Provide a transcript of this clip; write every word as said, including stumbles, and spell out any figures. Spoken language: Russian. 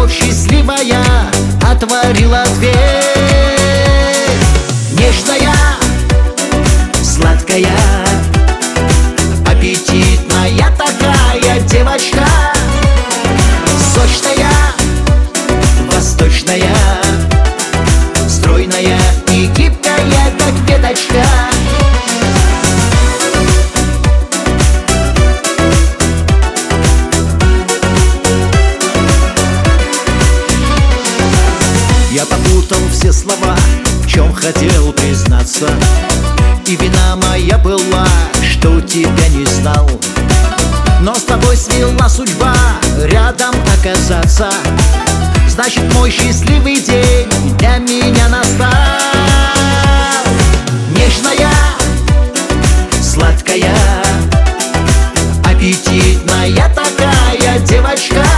любовь счастливая отворила дверь. Нежная, сладкая, аппетитная такая девочка, сочная, восточная, стройная и гибкая, как веточка. Я попутал все слова, в чем хотел признаться, и вина моя была, что тебя не знал. Но с тобой свела судьба рядом оказаться. Значит, мой счастливый день для меня настал. Нежная, сладкая, аппетитная такая девочка,